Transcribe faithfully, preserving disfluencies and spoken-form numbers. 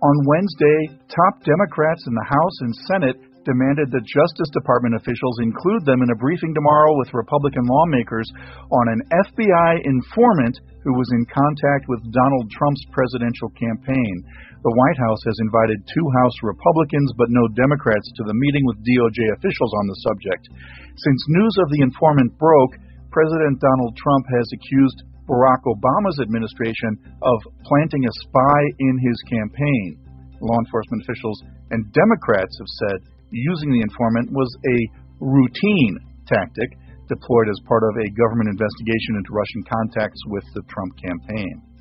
On Wednesday, top Democrats in the House and Senate demanded that Justice Department officials include them in a briefing tomorrow with Republican lawmakers on an F B I informant who was in contact with Donald Trump's presidential campaign. The White House has invited two House Republicans but no Democrats to the meeting with D O J officials on the subject. Since news of the informant broke, President Donald Trump has accused Barack Obama's administration of planting a spy in his campaign. Law enforcement officials and Democrats have said using the informant was a routine tactic deployed as part of a government investigation into Russian contacts with the Trump campaign.